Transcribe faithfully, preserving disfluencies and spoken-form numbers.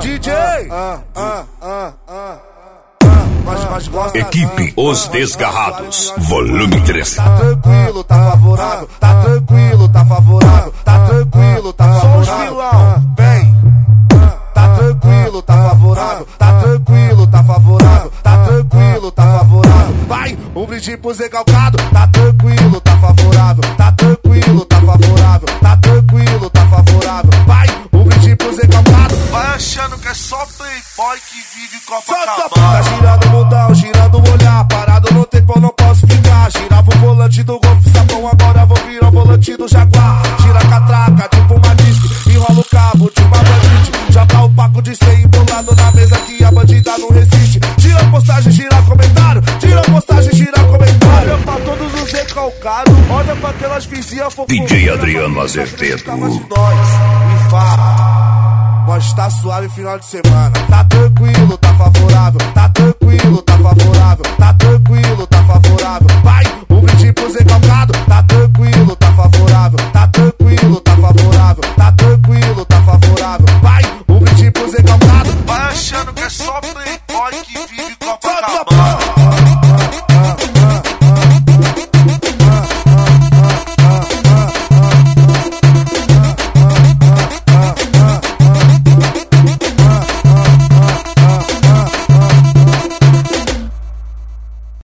D J. Ah, ah, ah, ah. Mas, mas gosta Equipe assim. Os Desgarrados, volume três. Tá tranquilo, tá favorável, tá tranquilo, tá favorável, tá tranquilo, tá favorável. Só os vilão, vem. Tá tranquilo, tá favorável, tá tranquilo, tá favorável, tá tranquilo, tá favorável. Vai, um brinde pro Zé Calcado, tá tranquilo, tá favorável, tá tranquilo, tá favorável, tá tranquilo, tá favorável. Vai, um brinde pro Zé Calcado. Vai achando que é só playboy que vive Tá Copacabana. girando o mundão, girando o olhar, parado no tempo eu não posso ficar. Girava o volante do Golf Sapão, agora vou virar o volante do Jaguar. Gira a catraca, tipo uma disque, enrola o cabo de uma bandite. Já tá o paco de ser embolado na mesa que a bandida não resiste. Tira a postagem, gira comentário, tira a postagem, gira comentário. Olha pra todos os recalcados, olha pra aquelas vizinhas fofoceiras. D J Adriano Azevedo. E fala. Nós tá suave final de semana. Tá tranquilo, tá favorável. Tá tranquilo, tá favorável. Tá tranquilo, tá favorável. Vai, um brinde pro Zé Calcado. Tá tranquilo, tá favorável. Tá tranquilo, tá favorável. Tá tranquilo, tá favorável. Vai, um brinde pro Zé Calcado. Vai achando que é só playboy que vive